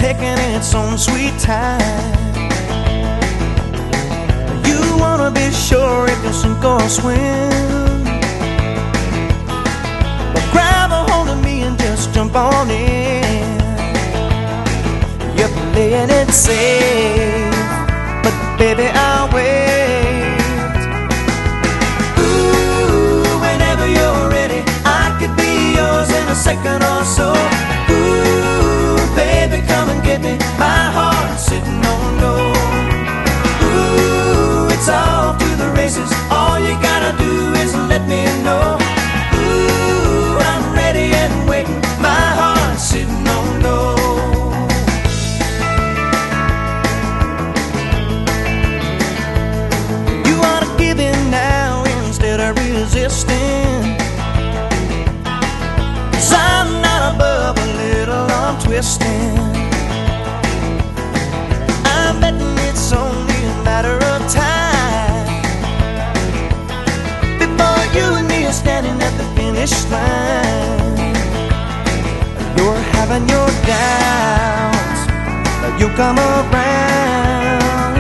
taking its own sweet time. You wanna be sure if you sink or swim, but grab a hold of me and just jump on in. You're playing it safe, but baby, I'll wait. Ooh, whenever you're ready, I could be yours in a second or so. Ooh, baby, come and get me. My heart's sitting on low. Ooh, it's off to the races. All you gotta do is let me know. Ooh, I'm ready and waiting. My heart's sitting on low. Resisting, 'cause I'm not above a little arm twisting. I'm betting it's only a matter of time before you and me are standing at the finish line. You're having your doubts, but you come around.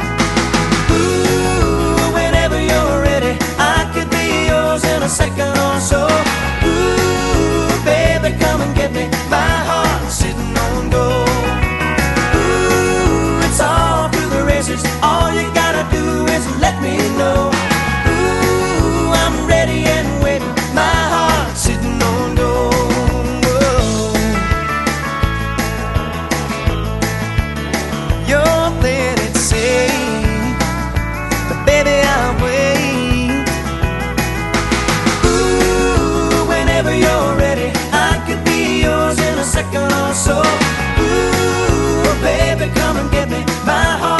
In a second or so. Ooh, baby, come and get me. My heart's sitting on gold. Ooh, it's all through the races. All you gotta do is let me know. Ooh, I'm ready and waiting. My heart's sitting on gold. Whoa. You're playing it safe, but baby, I'll wait. You're ready, I could be yours in a second or so. Ooh, baby, come and get me. My heart